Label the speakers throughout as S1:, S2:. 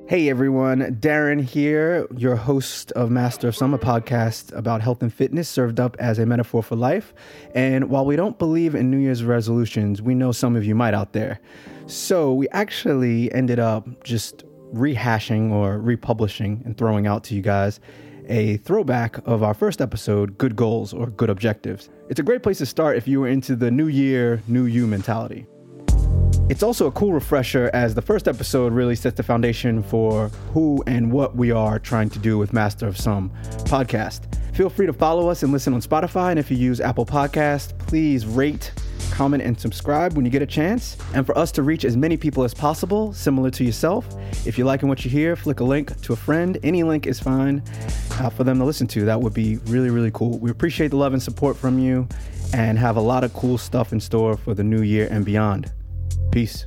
S1: Hey everyone, Darren here, your host of Master of Some, a podcast about health and fitness served up as a metaphor for life. And while we don't believe in New Year's resolutions, we know some of you might out there. So we actually ended up just rehashing or republishing and throwing out to you guys a throwback of our first episode, Good Goals or Good Objectives. It's a great place to start if you were into the new year, new you mentality. It's also a cool refresher as the first episode really sets the foundation for who and what we are trying to do with Master of Some podcast. Feel free to follow us and listen on Spotify. And if you use Apple Podcasts, please rate, comment, and subscribe when you get a chance. And for us to reach as many people as possible, similar to yourself, if you're liking what you hear, flick a link to a friend. Any link is fine for them to listen to. That would be really, really cool. We appreciate the love and support from you and have a lot of cool stuff in store for the new year and beyond. Peace.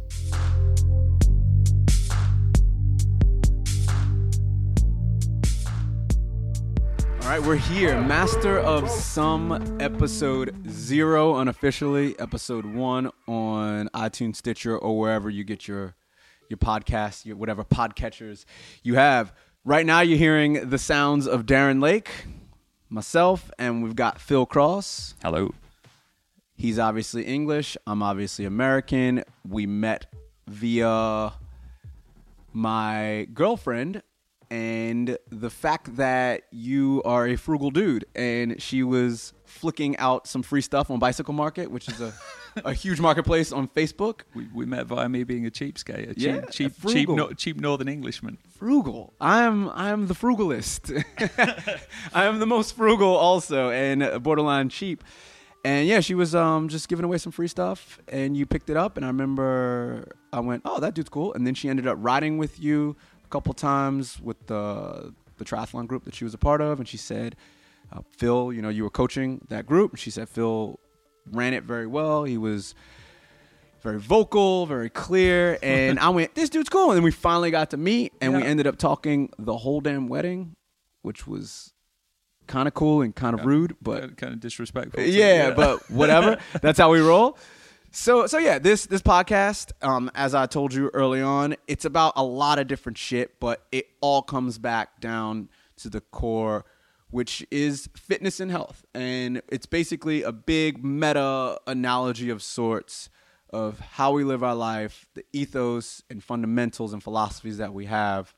S1: All right, we're here. Master of Some, episode 0 unofficially, episode 1 on iTunes, Stitcher, or wherever you get your podcasts, your whatever podcatchers you have. Right now you're hearing the sounds of Darren Lake, myself, and we've got Phil Cross.
S2: Hello.
S1: He's obviously English. I'm obviously American. We met via my girlfriend and the fact that you are a frugal dude. And she was flicking out some free stuff on Bicycle Market, which is a huge marketplace on Facebook.
S2: We met via me being a cheapskate, cheap Northern Englishman.
S1: Frugal. I am the frugalist. I am the most frugal also and borderline cheap. And yeah, she was just giving away some free stuff, and you picked it up. And I remember I went, "Oh, that dude's cool." And then she ended up riding with you a couple times with the triathlon group that she was a part of. And she said, "Phil, you were coaching that group." And she said Phil ran it very well. He was very vocal, very clear. And I went, "This dude's cool." And then we finally got to meet, and we ended up talking the whole damn wedding, which was kind of cool and kind of rude, but
S2: kind of disrespectful.
S1: Yeah, but whatever. That's how we roll. So yeah, this podcast, as I told you early on, it's about a lot of different shit, but it all comes back down to the core, which is fitness and health. And it's basically a big meta analogy of sorts of how we live our life, the ethos and fundamentals and philosophies that we have.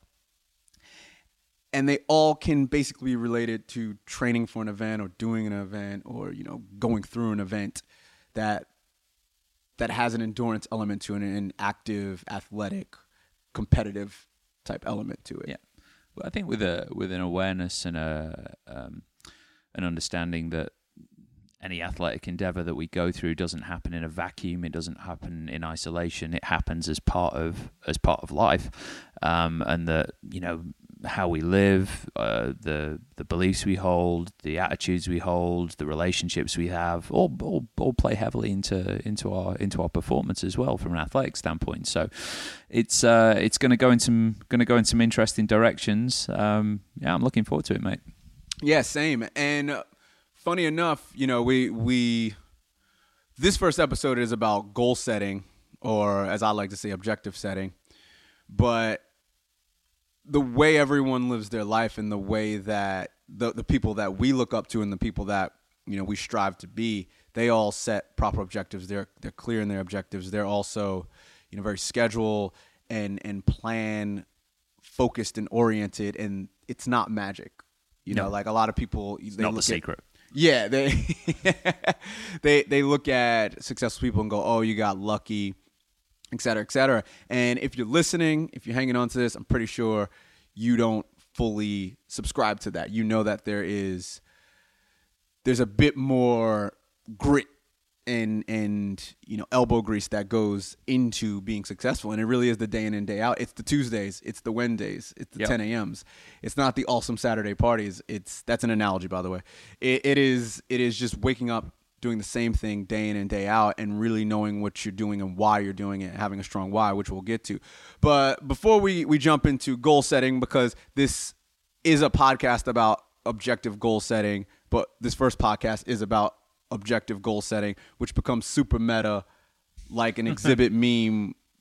S1: And they all can basically be related to training for an event or doing an event or, going through an event that has an endurance element to it, an active, athletic, competitive type element to it.
S2: Yeah. Well, I think with an awareness and an understanding that any athletic endeavor that we go through doesn't happen in a vacuum. It doesn't happen in isolation. It happens as part of life, and that how we live, the beliefs we hold, the attitudes we hold, the relationships we have, all play heavily into our performance as well from an athletic standpoint. So it's going to go in some interesting directions. I'm looking forward to it, mate.
S1: Yeah, same. And funny enough, we this first episode is about goal setting, or as I like to say, objective setting. But the way everyone lives their life and the way that the people that we look up to and the people that we strive to be, they all set proper objectives. They're clear in their objectives. They're also very schedule and plan focused and oriented, and it's not magic. Like a lot of people, they
S2: not the secret.
S1: Yeah, they look at successful people and go, "Oh, you got lucky," et cetera, et cetera. And if you're listening, if you're hanging on to this, I'm pretty sure you don't fully subscribe to that. You know that there's a bit more grit and elbow grease that goes into being successful, and it really is the day in and day out. It's the Tuesdays, it's the Wednesdays, it's the 10 a.m.s. It's not the awesome Saturday parties. That's an analogy, by the way. It is just waking up, doing the same thing day in and day out, and really knowing what you're doing and why you're doing it, having a strong why, which we'll get to. But before we jump into goal setting, because this is a podcast about objective goal setting, but this first podcast is about objective goal setting, which becomes super meta, like an exhibit meme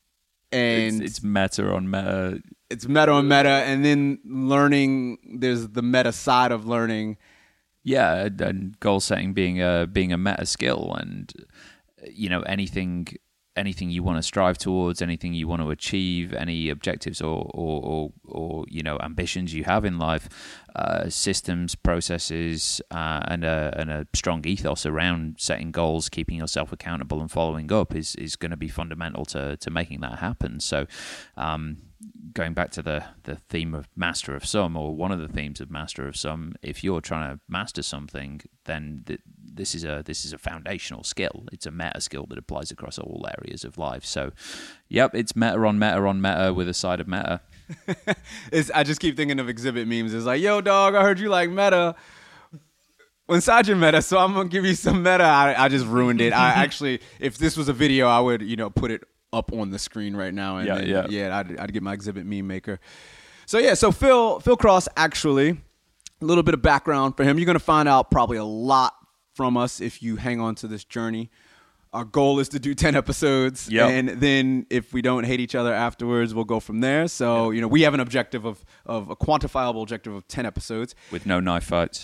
S3: and
S2: it's meta on meta.
S3: It's meta on meta, and then learning. There's the meta side of learning.
S2: Yeah, and goal setting being a meta skill, and anything you want to strive towards, anything you want to achieve, any objectives or ambitions you have in life, systems, processes, and a strong ethos around setting goals, keeping yourself accountable, and following up is going to be fundamental to making that happen. So, going back to the theme of Master of Some, or one of the themes of Master of Some, if you're trying to master something, then this is a foundational skill. It's a meta skill that applies across all areas of life. So, yep, it's meta on meta with a side of meta.
S3: I just keep thinking of exhibit memes. It's like, yo, dog, I heard you like meta. Inside your meta, so I'm gonna give you some meta. I just ruined it. I actually, if this was a video, I would put it up on the screen right now, and I'd get my exhibit meme maker. So Phil Cross, actually, a little bit of background for him. You're gonna find out probably a lot from us if you hang on to this journey. Our goal is to do 10 episodes, and then if we don't hate each other afterwards, we'll go from there. So we have an objective of a quantifiable objective of 10 episodes
S2: with no knife fights.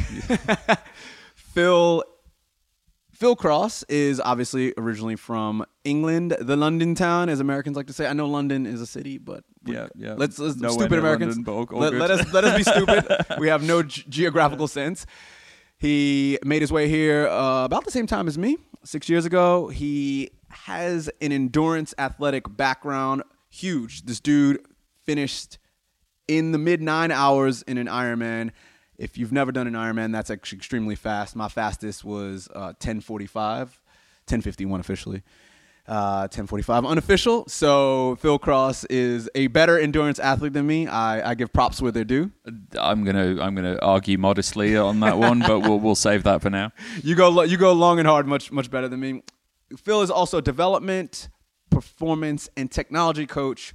S3: Phil Cross is obviously originally from England, the London town, as Americans like to say. I know London is a city, but let's stupid Americans. London, let us be stupid. We have no geographical sense. He made his way here about the same time as me, 6 years ago. He has an endurance athletic background, huge. This dude finished in the mid 9 hours in an Ironman. If you've never done an Ironman, that's actually extremely fast. My fastest was 10:45, 10:51 officially, 10:45 unofficial. So Phil Cross is a better endurance athlete than me. I give props where they're due.
S2: I'm gonna argue modestly on that one, but we'll save that for now.
S3: You go long and hard, much better than me. Phil is also a development, performance, and technology coach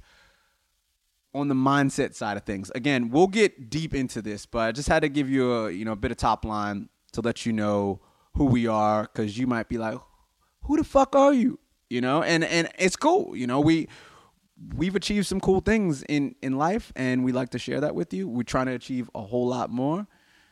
S3: on the mindset side of things. Again, we'll get deep into this, but I just had to give you a bit of top line to let you know who we are, because you might be like, who the fuck are you? And it's cool. We've achieved some cool things in life, and we like to share that with you. We're trying to achieve a whole lot more.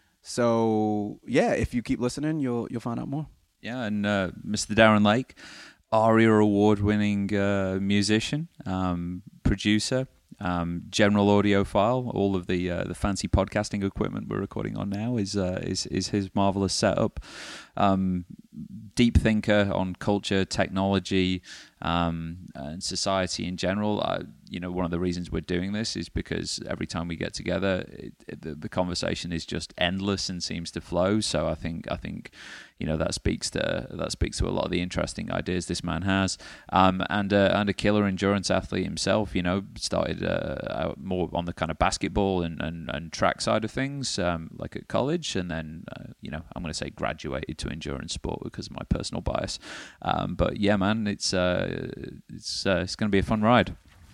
S3: So yeah, if you keep listening, you'll find out more.
S2: Yeah, and Mr. Darren Lake, ARIA award-winning musician, producer, general audiophile. All of the fancy podcasting equipment we're recording on now is his marvelous setup. Deep thinker on culture, technology, and society in general. One of the reasons we're doing this is because every time we get together, the conversation is just endless and seems to flow. So I think that speaks to a lot of the interesting ideas this man has. And a killer endurance athlete himself. Started out more on the kind of basketball and track side of things, like at college, and then I'm going to say graduated to endurance sport because of my personal bias. But yeah, man, it's going to be a fun ride.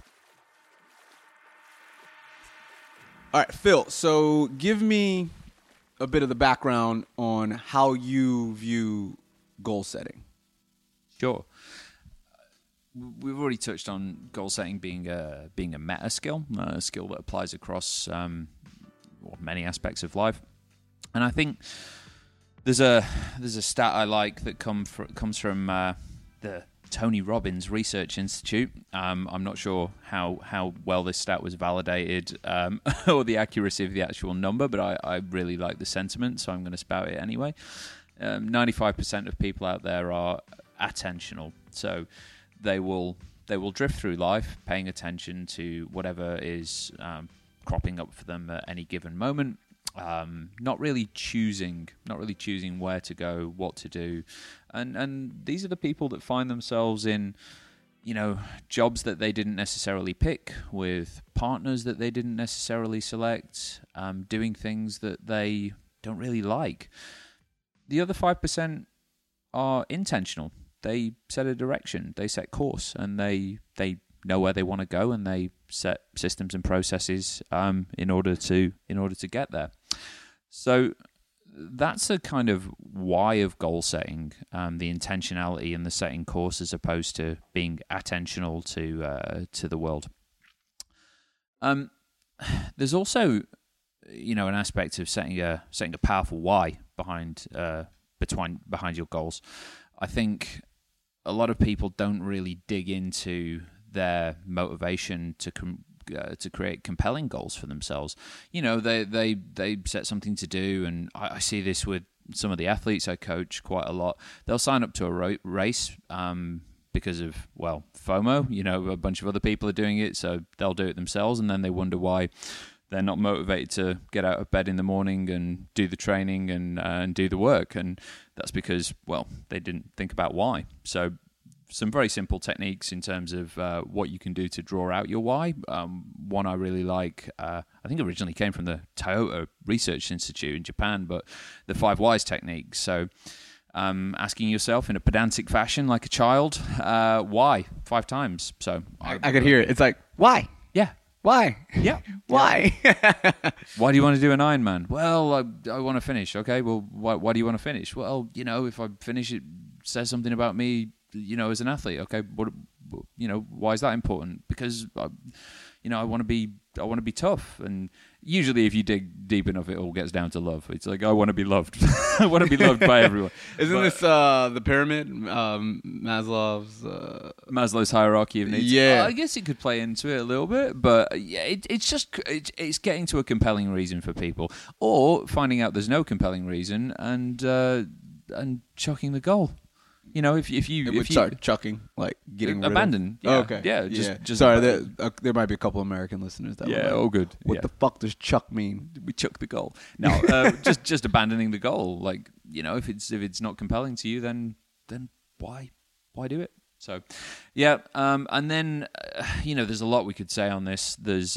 S3: All right, Phil, so give me a bit of the background on how you view goal setting.
S2: Sure. We've already touched on goal setting being a meta skill, a skill that applies across many aspects of life. And I think there's a stat I like that comes from the Tony Robbins Research Institute. I'm not sure how well this stat was validated or the accuracy of the actual number, but I really like the sentiment, so I'm going to spout it anyway. 95% of people out there are attentional, so they will drift through life paying attention to whatever is cropping up for them at any given moment. Not really choosing where to go, what to do, and these are the people that find themselves in, jobs that they didn't necessarily pick, with partners that they didn't necessarily select, doing things that they don't really like. The other 5% are intentional. They set a direction, they set course, and they know where they want to go, and they set systems and processes in order to get there. So that's a kind of why of goal setting, the intentionality and the setting course as opposed to being attentional to the world. There's also, an aspect of setting a powerful why behind your goals. I think a lot of people don't really dig into their motivation to create compelling goals for themselves. They set something to do, and I see this with some of the athletes I coach quite a lot. They'll sign up to a race because of, FOMO. A bunch of other people are doing it, so they'll do it themselves, and then they wonder why they're not motivated to get out of bed in the morning and do the training and do the work. And that's because, they didn't think about why. So some very simple techniques in terms of what you can do to draw out your why. One I really like, I think originally came from the Toyota Research Institute in Japan, but the 5 whys technique. So asking yourself in a pedantic fashion, like a child, why 5 times. So
S3: I could hear it. It's like, why?
S2: Yeah.
S3: Why?
S2: Yeah.
S3: Why?
S2: Why do you want to do an Ironman? Well, I want to finish. Okay, well, why do you want to finish? Well, if I finish, it says something about me, as an athlete. Okay, why is that important? Because, I want to be tough. And usually if you dig deep enough, it all gets down to love. It's like, I want to be loved. I want to be loved by everyone.
S3: Isn't this the pyramid?
S2: Maslow's hierarchy of needs.
S3: Yeah.
S2: I guess it could play into it a little bit, but it's getting to a compelling reason for people, or finding out there's no compelling reason and chucking the goal. If you
S3: start chucking, like getting
S2: abandoned.
S3: Yeah. Oh, okay.
S2: Yeah. Just
S3: sorry. There might be a couple American listeners that.
S2: Yeah. All good.
S3: What the fuck does chuck mean?
S2: We chuck the goal. No, just abandoning the goal. Like, if it's not compelling to you, then why do it? So, yeah. And then there's a lot we could say on this. There's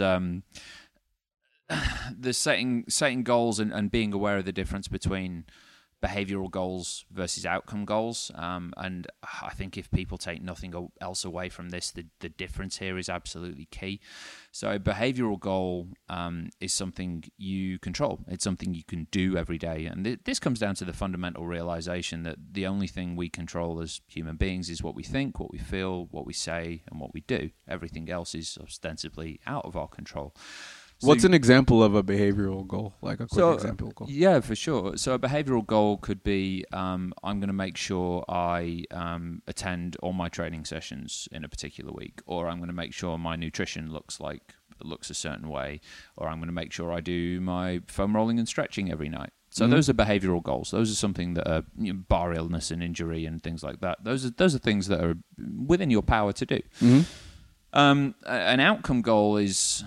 S2: setting goals and being aware of the difference between behavioral goals versus outcome goals. And I think if people take nothing else away from this, the difference here is absolutely key. So a behavioral goal is something you control. It's something you can do every day. And this comes down to the fundamental realization that the only thing we control as human beings is what we think, what we feel, what we say, and what we do. Everything else is ostensibly out of our control.
S3: What's an example of a behavioral goal? Like a quick example goal?
S2: Yeah, for sure. So a behavioral goal could be, I'm going to make sure I attend all my training sessions in a particular week, or I'm going to make sure my nutrition looks a certain way, or I'm going to make sure I do my foam rolling and stretching every night. So those are behavioral goals. Those are something that are, bar illness and injury and things like that. Those are things that are within your power to do. An outcome goal is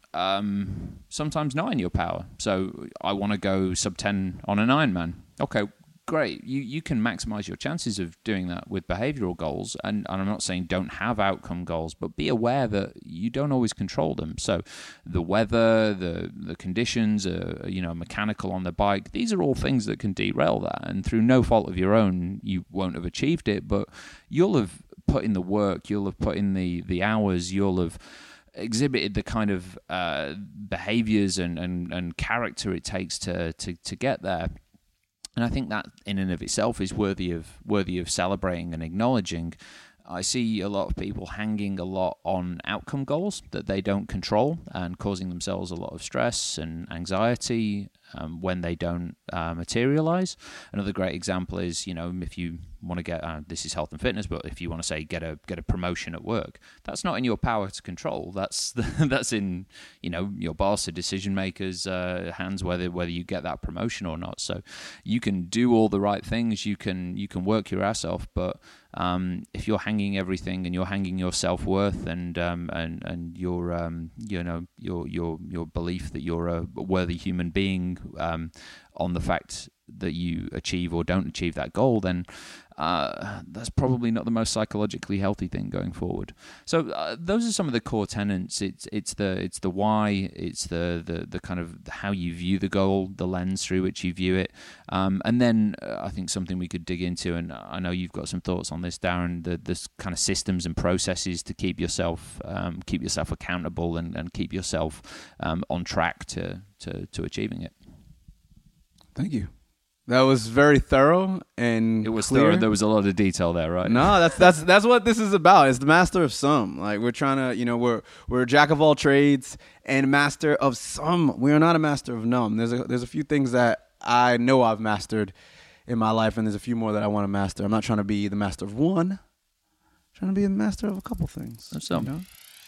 S2: sometimes not in your power. So I want to go sub 10 on an Ironman. Okay, great. You can maximize your chances of doing that with behavioral goals. And I'm not saying don't have outcome goals, but be aware that you don't always control them. So the weather, the conditions, mechanical on the bike, these are all things that can derail that. And through no fault of your own, you won't have achieved it, but you'll have put in the work, you'll have put in the hours, you'll have exhibited the kind of behaviors and character it takes to get there. And I think that in and of itself is worthy of celebrating and acknowledging. I see a lot of people hanging a lot on outcome goals that they don't control and causing themselves a lot of stress and anxiety when they don't materialize. Another great example is, if you want to get, this is health and fitness, but if you want to say get a promotion at work, that's not in your power to control. That's in, your boss or decision makers' hands, whether you get that promotion or not. So you can do all the right things, you can work your ass off, but if you're hanging everything and you're hanging your self-worth and your your belief that you're a worthy human being on the fact that you achieve or don't achieve that goal, then that's probably not the most psychologically healthy thing going forward. So those are some of the core tenets. It's the why, it's the kind of how you view the goal, the lens through which you view it, and then I think something we could dig into, and I know you've got some thoughts on this, Darren, the kind of systems and processes to keep yourself accountable and keep yourself on track to achieving it.
S3: Thank you. That was very thorough and
S2: it was
S3: clear.
S2: Thorough. There was a lot of detail there, right?
S3: No, that's what this is about. It's the master of some. Like we're trying to, we're a jack of all trades and master of some. We are not a master of none. There's a few things that I know I've mastered in my life, and there's a few more that I want to master. I'm not trying to be the master of one. I'm trying to be the master of a couple things.
S2: Of some.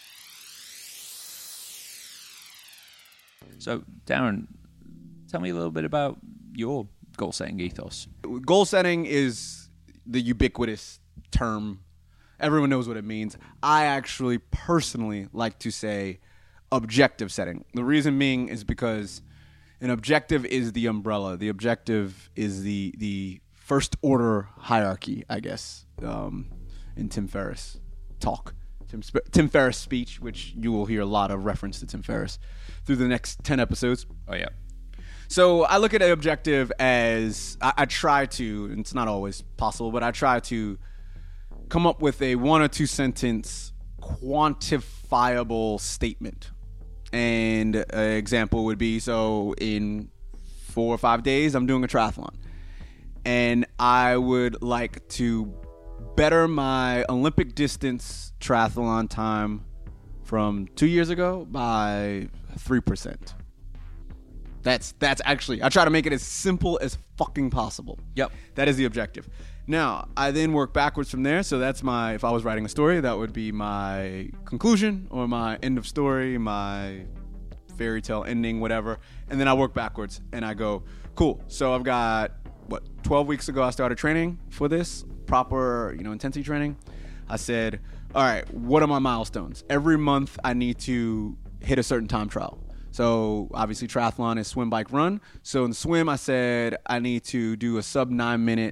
S2: So, Darren, tell me a little bit about your goal setting ethos.
S3: Goal setting is the ubiquitous term. Everyone knows what it means. I actually personally like to say objective setting. The reason being is because an objective is the umbrella. The objective is the first order hierarchy, I guess, in Tim Ferriss talk. Tim Ferriss speech, which you will hear a lot of reference to Tim Ferriss through the next 10 episodes.
S2: Oh, yeah.
S3: So I look at an objective as I try to, and it's not always possible, but I try to come up with a 1 or 2 sentence quantifiable statement. And an example would be, so in 4 or 5 days, I'm doing a triathlon. And I would like to better my Olympic distance triathlon time from 2 years ago by 3%. That's actually, I try to make it as simple as fucking possible.
S2: Yep.
S3: That is the objective. Now, I then work backwards from there. So that's if I was writing a story, that would be my conclusion or my end of story, my fairy tale ending, whatever. And then I work backwards and I go, cool. So I've got, 12 weeks ago I started training for this, proper, intensity training. I said, all right, what are my milestones? Every month I need to hit a certain time trial. So obviously triathlon is swim, bike, run. So in the swim, I said I need to do a sub 9 minute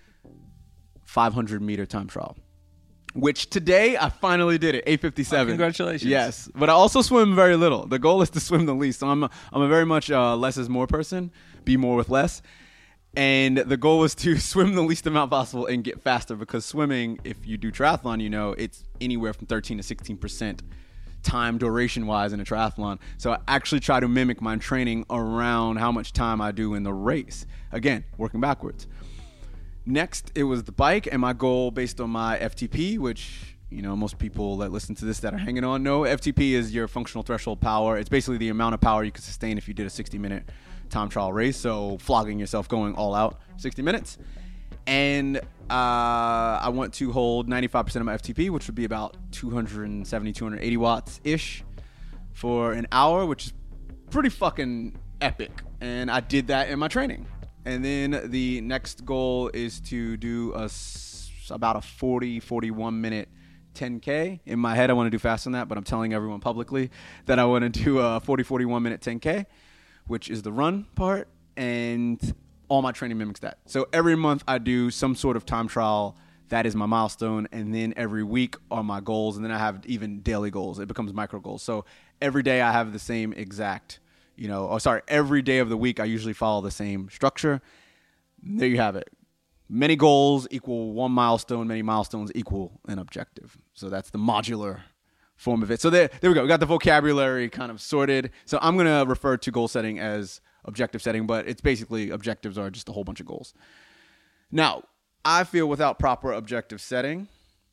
S3: 500 meter time trial, which today I finally did it, 8:57.
S2: Oh, congratulations.
S3: Yes, but I also swim very little. The goal is to swim the least. So I'm a very much less is more person, be more with less. And the goal is to swim the least amount possible and get faster, because swimming, if you do triathlon, it's anywhere from 13 to 16% time duration wise in a triathlon. So I actually try to mimic my training around how much time I do in the race. Again, working backwards. Next, it was the bike, and my goal based on my FTP, which, most people that listen to this that are hanging on know, FTP is your functional threshold power. It's basically the amount of power you could sustain if you did a 60-minute time trial race. So flogging yourself, going all out 60 minutes. And I want to hold 95% of my FTP, which would be about 270, 280 watts-ish for an hour, which is pretty fucking epic. And I did that in my training. And then the next goal is to do about a 41 minute 10K. In my head, I want to do faster than that, but I'm telling everyone publicly that I want to do a 41 minute 10K, which is the run part. And all my training mimics that. So every month I do some sort of time trial. That is my milestone. And then every week are my goals. And then I have even daily goals. It becomes micro goals. So every day I have the same exact, every day of the week I usually follow the same structure. There you have it. Many goals equal one milestone. Many milestones equal an objective. So that's the modular form of it. So there we go. We got the vocabulary kind of sorted. So I'm going to refer to goal setting as objective setting, but it's basically objectives are just a whole bunch of goals. Now, I feel without proper objective setting,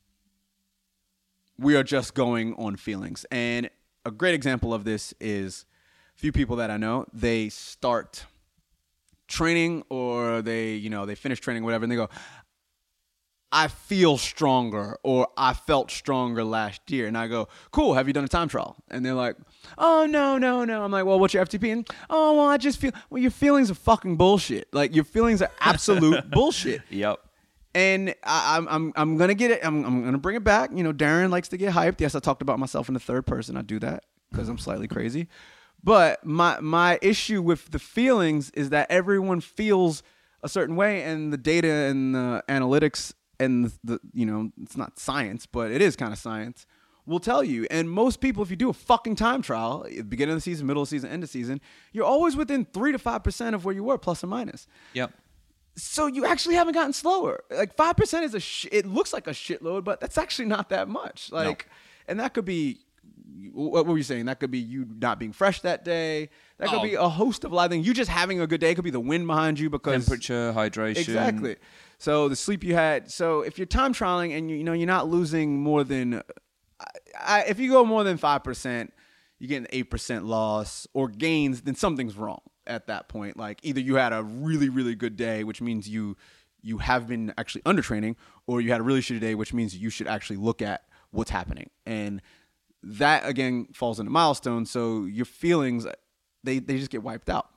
S3: we are just going on feelings. And a great example of this is a few people that I know, they start training or they finish training, whatever, and they go, I feel stronger, or I felt stronger last year. And I go, cool, have you done a time trial? And they're like, oh, no. I'm like, well, what's your FTP? And, oh, well, I just feel, well, your feelings are fucking bullshit. Like, your feelings are absolute bullshit.
S2: Yep.
S3: And I'm going to get it. I'm going to bring it back. Darren likes to get hyped. Yes, I talked about myself in the third person. I do that because I'm slightly crazy. But my issue with the feelings is that everyone feels a certain way, and the data and the analytics and it's not science, but it is kind of science, will tell you. And most people, if you do a fucking time trial, beginning of the season, middle of the season, end of the season, you're always within 3 to 5% of where you were, plus or minus.
S2: Yep.
S3: So you actually haven't gotten slower. Like 5% is it looks like a shitload, but that's actually not that much. Like, no. And that could be, what were you saying? That could be you not being fresh that day. That could be a host of live things. You just having a good day. It could be the wind behind you because
S2: temperature, hydration.
S3: Exactly. So the sleep you had. So if you're time trialing and you're not losing more than, if you go more than 5%, you get an 8% loss or gains, then something's wrong at that point. Like either you had a really, really good day, which means you have been actually undertraining, or you had a really shitty day, which means you should actually look at what's happening. And that again falls into milestones. So your feelings, they just get wiped out.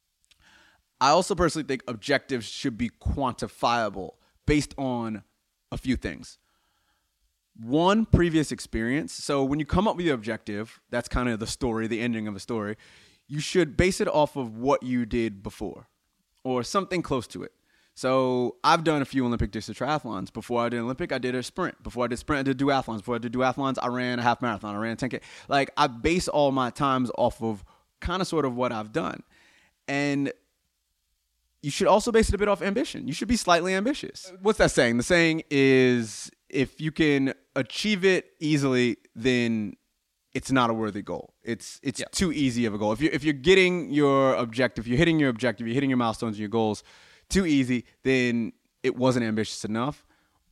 S3: I also personally think objectives should be quantifiable based on a few things. One, previous experience. So when you come up with your objective, that's kind of the story, the ending of a story. You should base it off of what you did before or something close to it. So I've done a few Olympic distance triathlons. Before I did Olympic, I did a sprint. Before I did sprint, I did duathlons. Before I did duathlons, I ran a half marathon. I ran a 10K. Like I base all my times off of kind of sort of what I've done. And you should also base it a bit off ambition. You should be slightly ambitious. What's that saying? The saying is if you can achieve it easily, then it's not a worthy goal. It's too easy of a goal. If you're getting your objective, you're hitting your objective, you're hitting your milestones and your goals too easy, then it wasn't ambitious enough.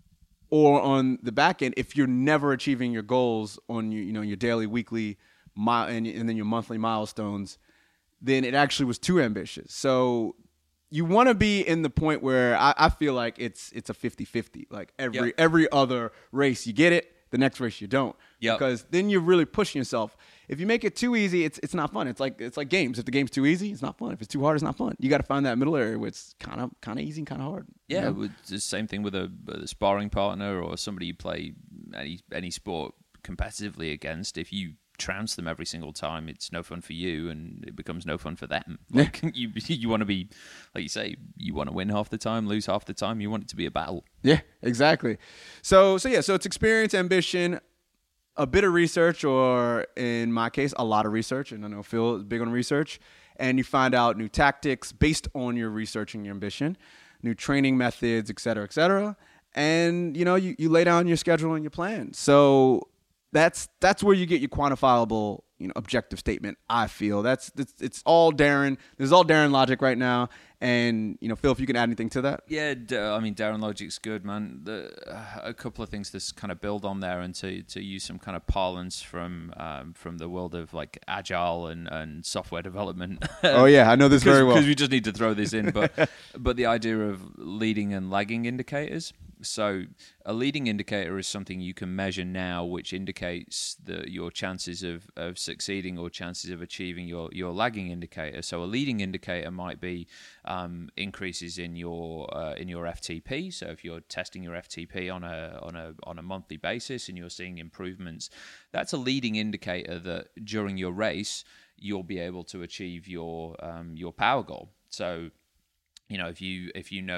S3: Or on the back end, if you're never achieving your goals on your daily, weekly, and then your monthly milestones, then it actually was too ambitious. So you want to be in the point where I feel like it's a 50-50. Like every other race you get it, the next race you don't.
S2: Yep.
S3: Because then you're really pushing yourself. If you make it too easy, it's not fun. It's like games. If the game's too easy, it's not fun. If it's too hard, it's not fun. You got to find that middle area where it's kind of easy and kind of hard.
S2: Yeah, it's the same thing with a sparring partner or somebody you play any sport competitively against. If you trounce them every single time, it's no fun for you and it becomes no fun for them. Like you want to be, like you say, you want to win half the time, lose half the time. You want it to be a battle.
S3: Yeah, exactly. So it's experience, ambition, a bit of research, or in my case, a lot of research. And I know Phil is big on research. And you find out new tactics based on your research and your ambition, new training methods, et cetera, et cetera. And, you lay down your schedule and your plan. So that's where you get your quantifiable, objective statement. I feel it's all Darren. There's all Darren logic right now. And Phil, if you can add anything to that.
S2: Yeah, I mean Darren logic's good, man. A couple of things to kind of build on there and to use some kind of parlance from the world of like agile and software development.
S3: Oh yeah, I know this very well
S2: because we just need to throw this in. But the idea of leading and lagging indicators. So a leading indicator is something you can measure now, which indicates your chances of succeeding or chances of achieving your lagging indicator. So a leading indicator might be increases in your FTP. So if you're testing your FTP on a monthly basis and you're seeing improvements, that's a leading indicator that during your race you'll be able to achieve your power goal. So if you know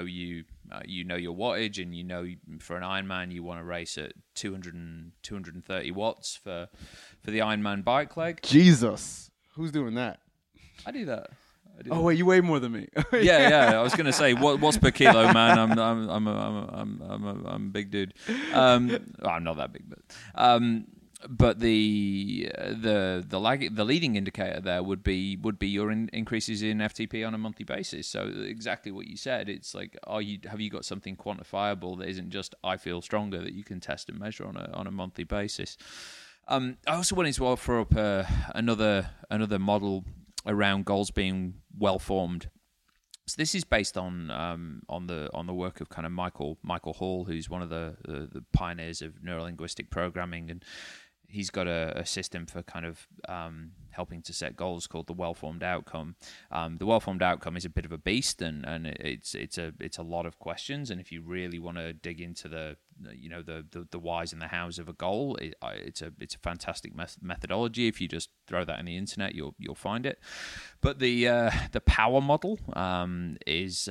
S2: your wattage and for an Ironman you want to race at 230 watts for the Ironman bike leg.
S3: Jesus, who's doing that?
S2: I do that.
S3: Oh wait, you weigh more than me.
S2: yeah. I was gonna say what's per kilo, man. I'm a big dude. I'm not that big, but the leading indicator there would be your increases in FTP on a monthly basis. So exactly what you said. It's like, have you got something quantifiable that isn't just I feel stronger that you can test and measure on a monthly basis. I also wanted to offer up another model around goals being well formed. So this is based on the work of kind of Michael Hall, who's one of the pioneers of neurolinguistic programming, and he's got a system for kind of helping to set goals called the well-formed outcome. The well-formed outcome is a bit of a beast, and it's a lot of questions. And if you really want to dig into the whys and the hows of a goal, it's a fantastic methodology. If you just throw that on the internet, you'll find it. But the power model is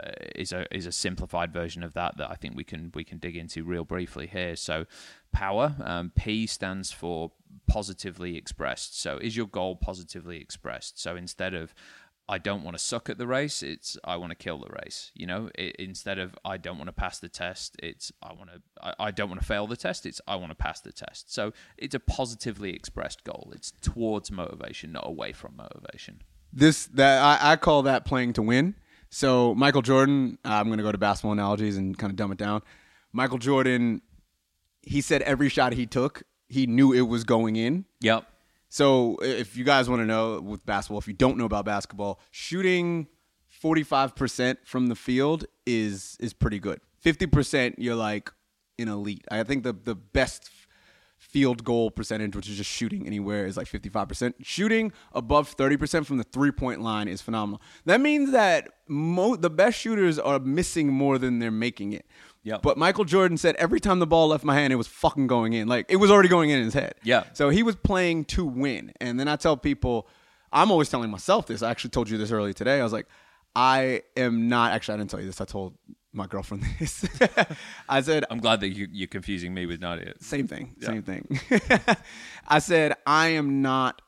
S2: a simplified version of that I think we can dig into real briefly here. So power, P stands for positively expressed. So is your goal positively expressed? So instead of I don't want to suck at the race, it's I want to kill the race. Instead of I don't want to pass the test, it's I don't want to fail the test, it's I want to pass the test. So it's a positively expressed goal. It's towards motivation, not away from motivation.
S3: I call that playing to win. So Michael Jordan, I'm going to go to basketball analogies and kind of dumb it down. Michael Jordan, he said every shot he took, he knew it was going in.
S2: Yep.
S3: So if you guys want to know with basketball, if you don't know about basketball, shooting 45% from the field is pretty good. 50%, you're like an elite. I think the best field goal percentage, which is just shooting anywhere, is like 55%. Shooting above 30% from the 3-point line is phenomenal. That means that the best shooters are missing more than they're making it.
S2: Yep.
S3: But Michael Jordan said every time the ball left my hand, it was fucking going in. Like, it was already going in his head.
S2: Yeah.
S3: So he was playing to win. And then I tell people, I'm always telling myself this. I actually told you this earlier today. I was like, I am not, actually, I didn't tell you this. I told my girlfriend this. I said,
S2: I'm glad that you're confusing me with Nadia.
S3: Same thing. Yeah. Same thing. I said, I am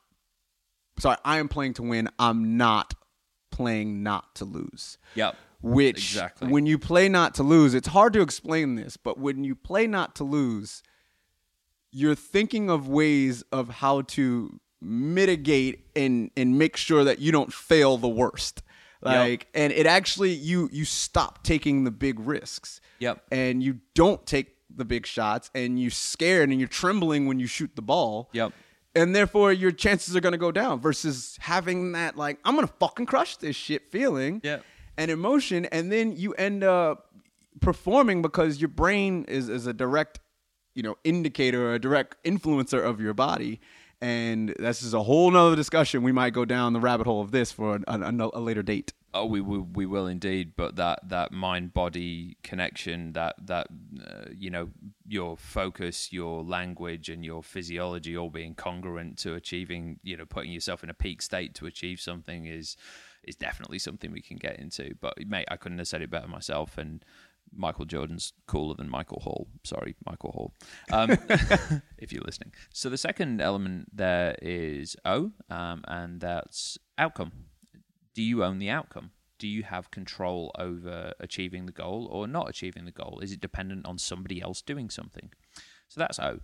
S3: playing to win. I'm not playing not to lose.
S2: Yep.
S3: Which,
S2: exactly.
S3: When you play not to lose, it's hard to explain this, but when you play not to lose, you're thinking of ways of how to mitigate and make sure that you don't fail the worst. Like, and it actually, you stop taking the big risks.
S2: Yep.
S3: And you don't take the big shots, and you're scared and you're trembling when you shoot the ball.
S2: Yep.
S3: And therefore, your chances are going to go down versus having that, like, I'm going to fucking crush this shit feeling.
S2: Yeah.
S3: And emotion, and then you end up performing because your brain is a direct, indicator or a direct influencer of your body. And this is a whole nother discussion. We might go down the rabbit hole of this for a later date.
S2: Oh, we will indeed. But that mind-body connection, that your focus, your language, and your physiology all being congruent to achieving, putting yourself in a peak state to achieve something is definitely something we can get into. But mate, I couldn't have said it better myself. And Michael Jordan's cooler than Michael Hall. Sorry, Michael Hall, if you're listening. So the second element there is O, and that's outcome. Do you own the outcome? Do you have control over achieving the goal or not achieving the goal? Is it dependent on somebody else doing something? So that's O.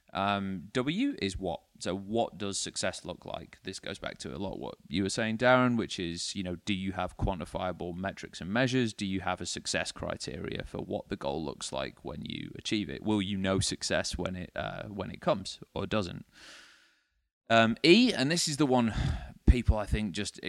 S2: W is what. So what does success look like? This goes back to a lot what you were saying, Darren, which is, do you have quantifiable metrics and measures? Do you have a success criteria for what the goal looks like when you achieve it? Will you know success when it comes or doesn't? E, and this is the one people I think just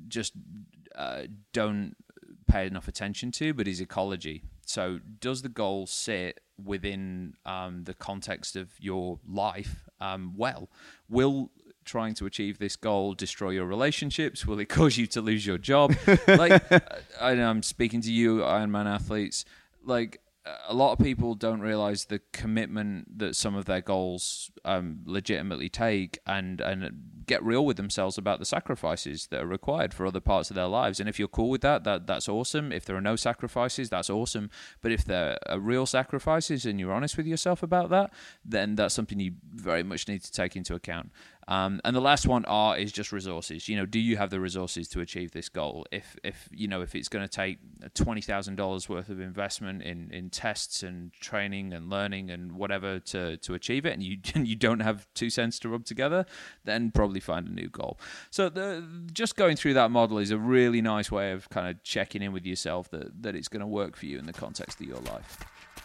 S2: don't pay enough attention to, but is ecology. So does the goal sit within the context of your life? Will trying to achieve this goal destroy your relationships? Will it cause you to lose your job? I'm speaking to you, Ironman athletes. Like, a lot of people don't realize the commitment that some of their goals legitimately take and get real with themselves about the sacrifices that are required for other parts of their lives. And if you're cool with that's awesome. If there are no sacrifices, that's awesome. But if there are real sacrifices and you're honest with yourself about that, then that's something you very much need to take into account. And the last one, R, is just resources. Do you have the resources to achieve this goal? If it's going to take $20,000 worth of investment in tests and training and learning and whatever to achieve it, and you don't have 2 cents to rub together, then probably find a new goal. So just going through that model is a really nice way of kind of checking in with yourself that it's going to work for you in the context of your life.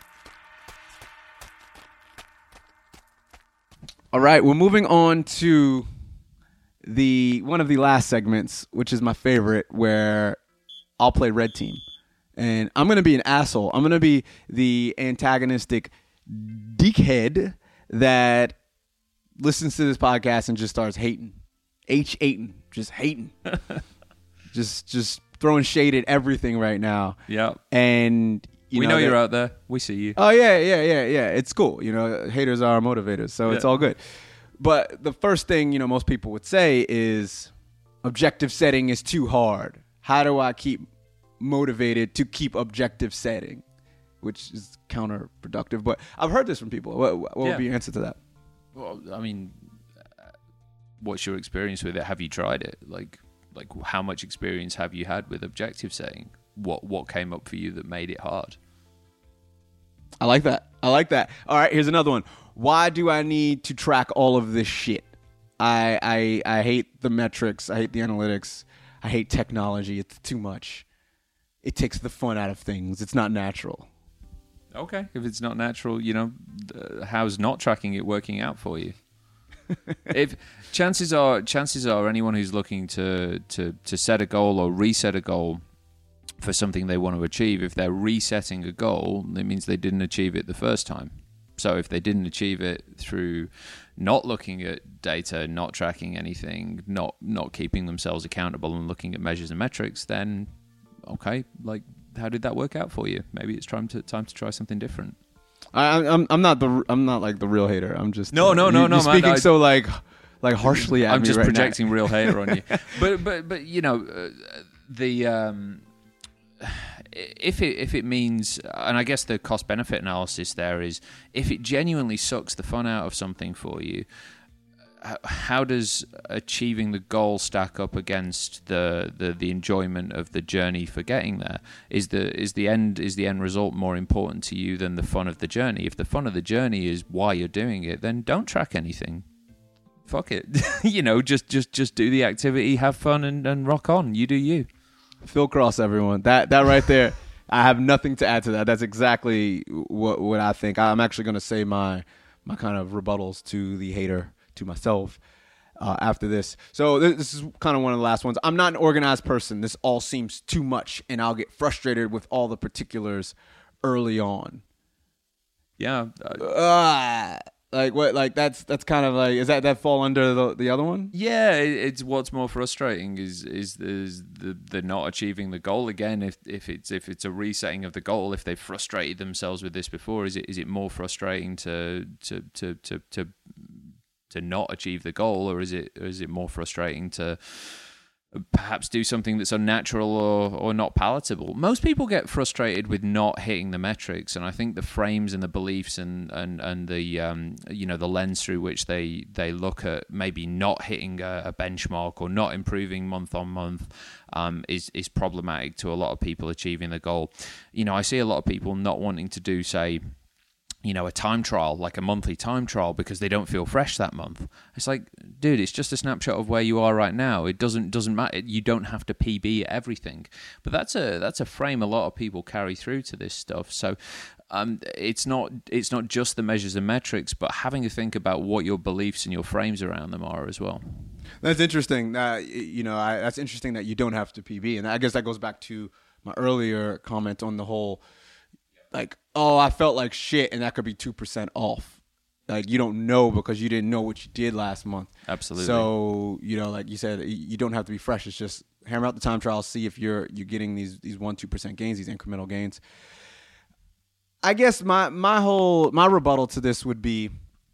S3: All right, we're moving on to one of the last segments, which is my favorite, where I'll play red team. And I'm going to be an asshole. I'm going to be the antagonistic dickhead that listens to this podcast and just starts hating. Just hating. just throwing shade at everything right now.
S2: Yeah.
S3: And
S2: we know you're out there. We see you.
S3: Oh, yeah. It's cool. Haters are our motivators, so It's all good. But the first thing, most people would say is objective setting is too hard. How do I keep motivated to keep objective setting? Which is counterproductive. But I've heard this from people. What would be your answer to that?
S2: Well, I mean, what's your experience with it? Have you tried it? Like how much experience have you had with objective setting? What came up for you that made it hard?
S3: I like that. All right, here's another one. Why do I need to track all of this shit? I hate the metrics. I hate the analytics. I hate technology. It's too much. It takes the fun out of things. It's not natural.
S2: Okay, if it's not natural, how's not tracking it working out for you? If chances are anyone who's looking to set a goal or reset a goal for something they want to achieve, if they're resetting a goal, it means they didn't achieve it the first time. So if they didn't achieve it through not looking at data, not tracking anything, not keeping themselves accountable and looking at measures and metrics, then okay, like how did that work out for you? Maybe it's time to try something different.
S3: I'm not like the real hater. I'm just
S2: no.
S3: You're speaking man, so like harshly at me.
S2: I'm just
S3: right
S2: projecting
S3: now.
S2: Real hater on you. But if it means, and I guess the cost benefit analysis there is, if it genuinely sucks the fun out of something for you, how does achieving the goal stack up against the enjoyment of the journey for getting there? Is the end result more important to you than the fun of the journey? If the fun of the journey is why you're doing it, then don't track anything. Fuck it. Just do the activity, have fun, and rock on. You do you.
S3: Phil Cross, everyone. That right there. I have nothing to add to that. That's exactly what I think. I'm actually going to say my kind of rebuttals to the hater, to myself, after this. So this is kind of one of the last ones. I'm not an organized person. This all seems too much, and I'll get frustrated with all the particulars early on.
S2: Yeah.
S3: Like what? Like that's kind of like, is that fall under the other one?
S2: Yeah, it's what's more frustrating is the not achieving the goal again. If it's a resetting of the goal, if they've frustrated themselves with this before, is it more frustrating to not achieve the goal, or is it more frustrating to perhaps do something that's unnatural or not palatable? Most people get frustrated with not hitting the metrics, and I think the frames and the beliefs and the the lens through which they look at maybe not hitting a benchmark or not improving month on month is problematic to a lot of people achieving the goal. I see a lot of people not wanting to do, say, a time trial, like a monthly time trial, because they don't feel fresh that month. It's like, dude, it's just a snapshot of where you are right now. It doesn't matter. You don't have to PB everything. But that's a frame a lot of people carry through to this stuff. So it's not just the measures and metrics, but having to think about what your beliefs and your frames around them are as well.
S3: That's interesting. That's interesting that you don't have to PB, and I guess that goes back to my earlier comment on the whole. Like, oh, I felt like shit, and that could be 2% off. Like, you don't know because you didn't know what you did last month.
S2: Absolutely.
S3: So, like you said, you don't have to be fresh. It's just hammer out the time trial, see if you're getting these 1-2% gains, these incremental gains. I guess my rebuttal to this would be,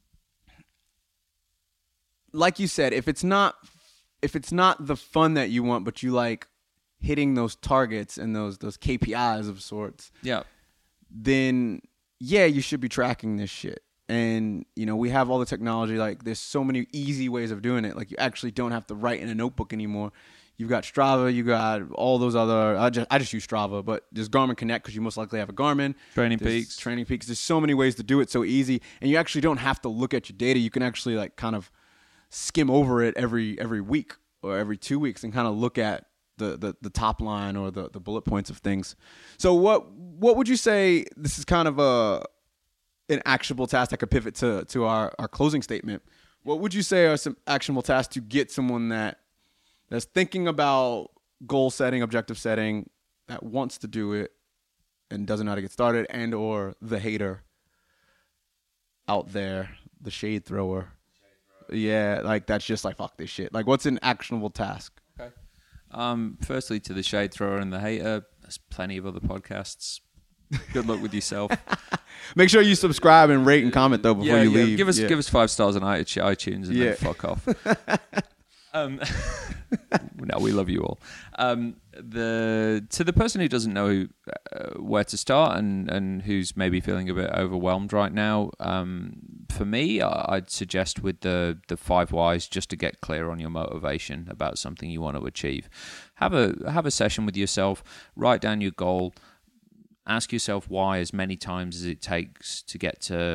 S3: like you said, if it's not the fun that you want, but you like hitting those targets and those KPIs of sorts.
S2: Yeah.
S3: Then yeah, you should be tracking this shit. And, we have all the technology. Like, there's so many easy ways of doing it. Like, you actually don't have to write in a notebook anymore. You've got Strava. You got all those other. I just use Strava, but there's Garmin Connect because you most likely have a Garmin.
S2: Training Peaks.
S3: There's so many ways to do it so easy, and you actually don't have to look at your data. You can actually like kind of skim over it every week or every 2 weeks and kind of look at the top line or the bullet points of things. So what would you say? This is kind of an actionable task that could pivot to our closing statement. What would you say are some actionable tasks to get someone that's thinking about goal setting, objective setting, that wants to do it and doesn't know how to get started, and or the hater out there, the shade thrower? Yeah, like that's just like, fuck this shit. Like, what's an actionable task?
S2: Okay. Firstly, to the shade thrower and the hater, there's plenty of other podcasts. Good luck with yourself.
S3: Make sure you subscribe and rate and comment though before you leave.
S2: Give us 5 stars on iTunes and then fuck off. No, we love you all. To the person who doesn't know where to start and who's maybe feeling a bit overwhelmed right now, for me, I'd suggest with the 5 whys, just to get clear on your motivation about something you want to achieve. Have a session with yourself. Write down your goal. Ask yourself why as many times as it takes to get to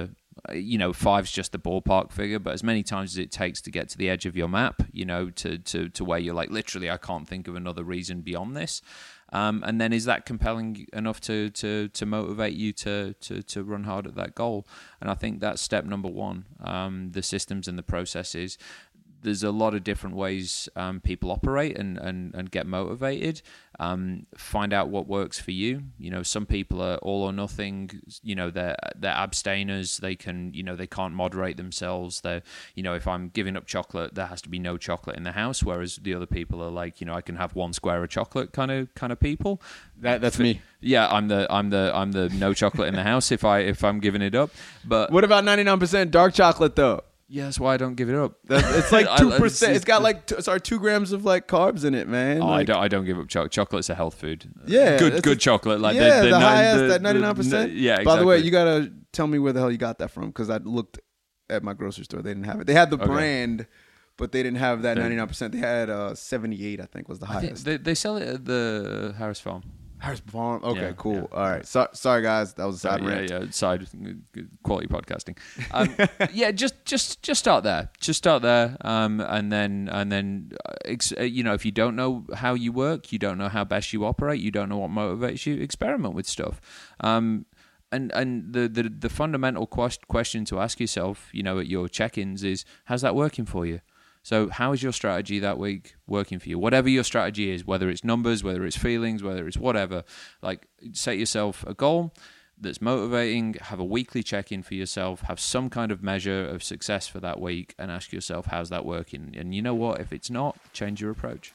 S2: 5's just the ballpark figure, but as many times as it takes to get to the edge of your map, to where you're like, literally, I can't think of another reason beyond this. And then is that compelling enough to motivate you to run hard at that goal? And I think that's step number one. The systems and the processes. There's a lot of different ways people operate and get motivated. Find out what works for you. Some people are all or nothing. They're abstainers. They can't moderate themselves. If I'm giving up chocolate, there has to be no chocolate in the house. Whereas the other people are like, I can have one square of chocolate kind of people.
S3: That's me.
S2: Yeah, I'm the no chocolate in the house if I'm giving it up. But
S3: what about 99% dark chocolate though?
S2: Yeah, that's why I don't give it up.
S3: It's like 2%. It's got like 2 grams of like carbs in it, man.
S2: Oh, like, I don't give up chocolate. Chocolate's a health food.
S3: Yeah,
S2: good chocolate. Like
S3: the highest at 99%.
S2: Yeah, exactly.
S3: By the way, you gotta tell me where the hell you got that from, because I looked at my grocery store. They didn't have it. They had the brand, but they didn't have that 99%. They had 78, I think, was the highest.
S2: They sell it at the Harris Farm.
S3: Harris Farm. Okay, cool. Yeah. All right. Sorry, guys. That was a side rant.
S2: Yeah. Side quality podcasting. Just start there. Just start there. And then, if you don't know how you work, you don't know how best you operate, you don't know what motivates you, experiment with stuff. And the fundamental question to ask yourself, at your check-ins is, how's that working for you? So how is your strategy that week working for you? Whatever your strategy is, whether it's numbers, whether it's feelings, whether it's whatever, like set yourself a goal that's motivating, have a weekly check-in for yourself, have some kind of measure of success for that week, and ask yourself, how's that working? And you know what? If it's not, change your approach.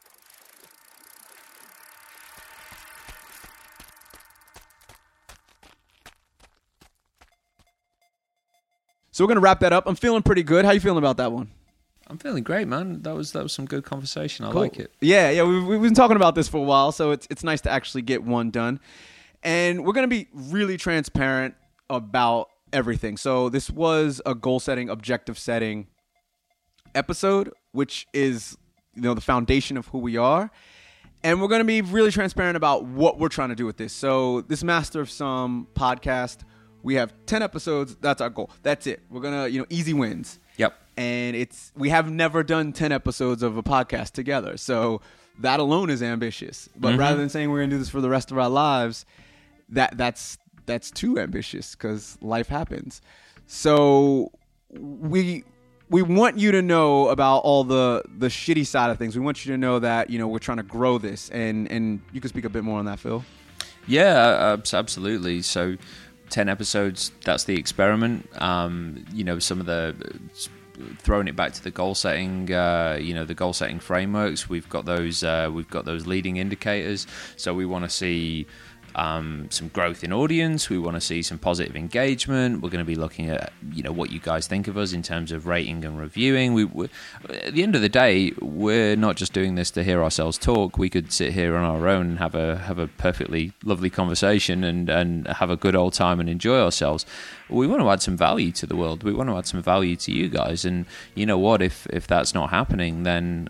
S3: So we're going to wrap that up. I'm feeling pretty good. How you feeling about that one?
S2: I'm feeling great, man. That was some good conversation. I like it.
S3: Yeah. We've been talking about this for a while, so it's nice to actually get one done. And we're going to be really transparent about everything. So this was a goal setting, objective setting episode, which is the foundation of who we are. And we're going to be really transparent about what we're trying to do with this. So this Master of Some podcast, we have 10 episodes. That's our goal. That's it. We're going to, easy wins.
S2: Yep.
S3: And we have never done 10 episodes of a podcast together. So that alone is ambitious. But rather than saying we're going to do this for the rest of our lives, that's too ambitious, because life happens. So we want you to know about all the shitty side of things. We want you to know that, we're trying to grow this. And you can speak a bit more on that, Phil.
S2: Yeah, absolutely. So 10 episodes, that's the experiment. Some of the throwing it back to the goal setting, the goal setting frameworks. We've got those leading indicators. So we want to see some growth in audience. We want to see some positive engagement. We're going to be looking at what you guys think of us in terms of rating and reviewing. We at the end of the day, we're not just doing this to hear ourselves talk. We could sit here on our own and have a perfectly lovely conversation and have a good old time and enjoy ourselves. We want to add some value to the world. We want to add some value to you guys. And you know what? If that's not happening, then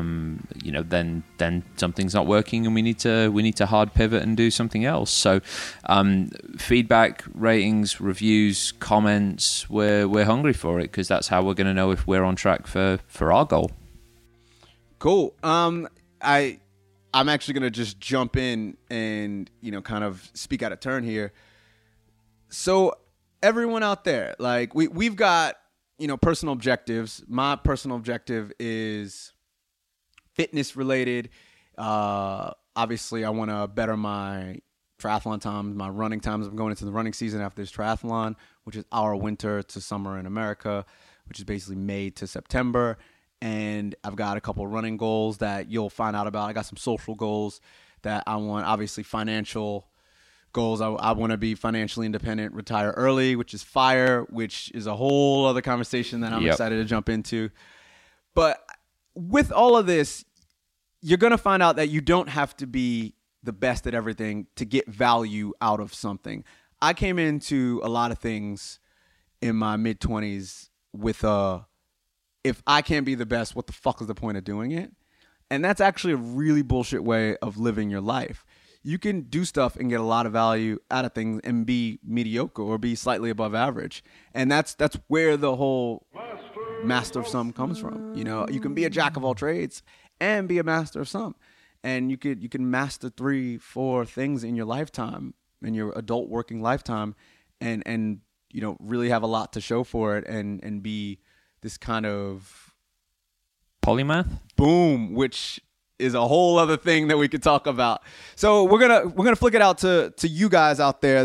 S2: then something's not working, and we need to hard pivot and do something else. So feedback, ratings, reviews, comments, we're hungry for it, because that's how we're going to know if we're on track for our goal.
S3: Cool. I'm actually going to just jump in and kind of speak out of turn here. So everyone out there, like we've got personal objectives. My personal objective is fitness related. Obviously, I want to better my triathlon times, my running times. I'm going into the running season after this triathlon, which is our winter to summer in America, which is basically May to September. And I've got a couple running goals that you'll find out about. I got some social goals that I want, obviously financial goals. I want to be financially independent, retire early, which is FIRE, which is a whole other conversation that I'm excited to jump into. But with all of this, you're going to find out that you don't have to be the best at everything to get value out of something. I came into a lot of things in my mid-20s with if I can't be the best, what the fuck is the point of doing it? And that's actually a really bullshit way of living your life. you can do stuff and get a lot of value out of things and be mediocre or be slightly above average. And that's where the whole master of some comes from. You know, you can be a jack of all trades and be a master of some. And you can master 3-4 things in your lifetime, in your adult working lifetime, and you know, really have a lot to show for it and be this kind of
S2: polymath.
S3: Boom, which is a whole other thing that we could talk about. So we're gonna flick it out to you guys out there,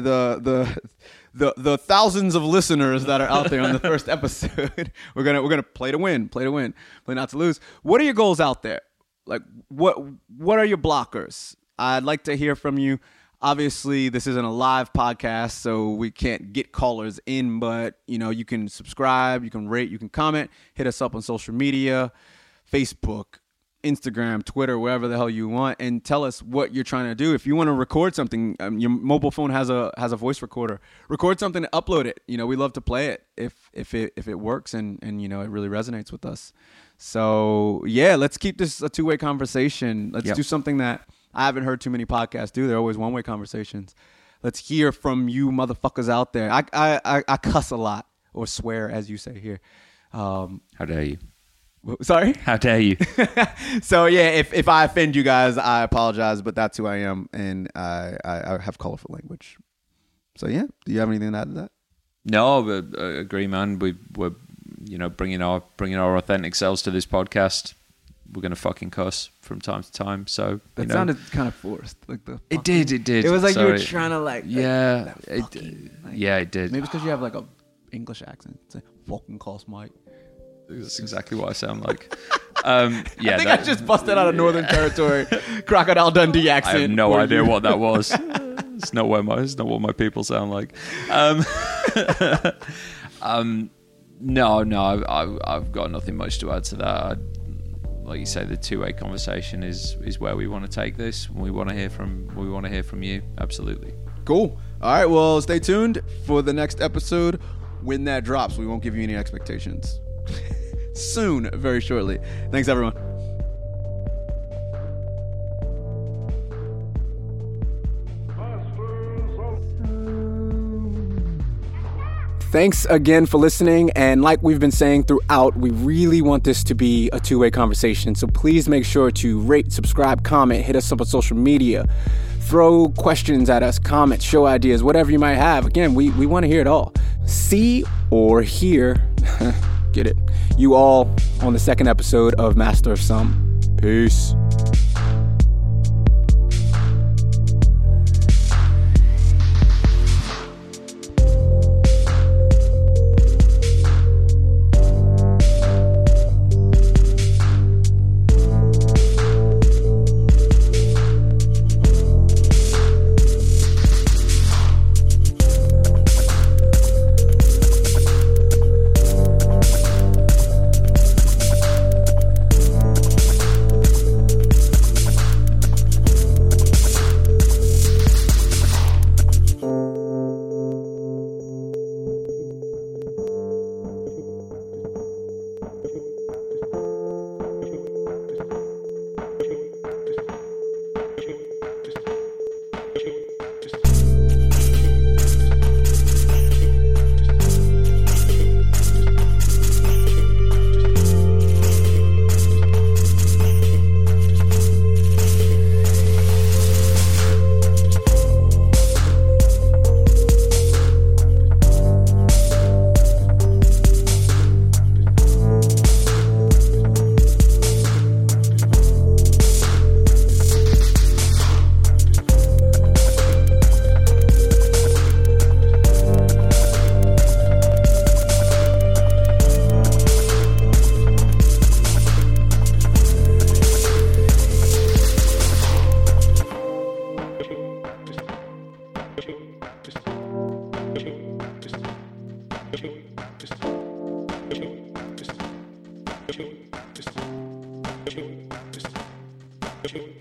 S3: the thousands of listeners that are out there on the first episode. We're gonna play to win, play not to lose. What are your goals out there? Like what are your blockers? I'd like to hear from you. Obviously, this isn't a live podcast, so we can't get callers in, but you know, you can subscribe, you can rate, you can comment, hit us up on social media, Facebook, Instagram, Twitter, wherever the hell you want, and tell us what you're trying to do. If you want to record something, your mobile phone has a voice recorder. Record something and upload it. You know, we love to play it if it works and you know, it really resonates with us. So yeah, let's keep this a two-way conversation. Let's do something that I haven't heard too many podcasts do. They're always one-way conversations. Let's hear from you motherfuckers out there. I cuss a lot, or swear, as you say here.
S2: How dare you?
S3: Sorry?
S2: How dare you?
S3: So yeah, if I offend you guys, I apologize, but that's who I am, and I have colorful language. So yeah, do you have anything to add to that?
S2: No, but I agree, man. We're you know, bringing our authentic selves to this podcast. We're gonna fucking cuss from time to time. So
S3: that sounded kind of forced, like the.
S2: It did.
S3: It was like you were trying to like.
S2: Yeah.
S3: It did. Maybe it's because you have like a English accent. It's like fucking cuss, Mike.
S2: That's exactly what I sound like.
S3: I think I just busted out of Northern Territory Crocodile Dundee accent.
S2: I have no idea what that was. It's not what my people sound like. No, I've got nothing much to add to that. Like you say, the two-way conversation is where we want to take this. We want to hear from you. Absolutely.
S3: Cool. All right. Well, stay tuned for the next episode when that drops. We won't give you any expectations. Soon, very shortly. Thanks, everyone. Thanks again for listening. And like we've been saying throughout, we really want this to be a two-way conversation. So please make sure to rate, subscribe, comment, hit us up on social media, throw questions at us, comment, show ideas, whatever you might have. Again, we want to hear it all. See or hear, get it, you all on the second episode of Master of Some. Peace. Just